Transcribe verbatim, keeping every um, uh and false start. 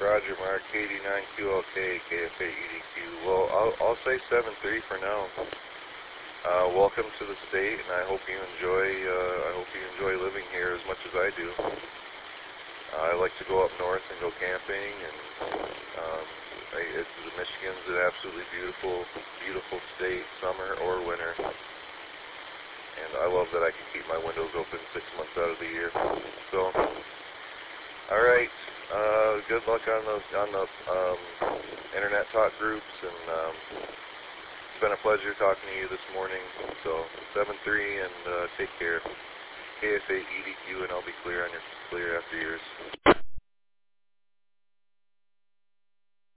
Roger, Mark, K D nine Q L K, K F A E D Q. Well, I'll, I'll say seven three for now. Uh, welcome to the state, and I hope you enjoy. Uh, I hope you enjoy living here as much as I do. Uh, I like to go up north and go camping, and um, I, it, Michigan's an absolutely beautiful, beautiful state, summer or winter. And I love that I can keep my windows open six months out of the year. So, all right. Uh, good luck on the on the um, internet talk groups, and um, it's been a pleasure talking to you this morning. So seven three, and uh, take care. K F A E D Q, and I'll be clear on your clear after yours.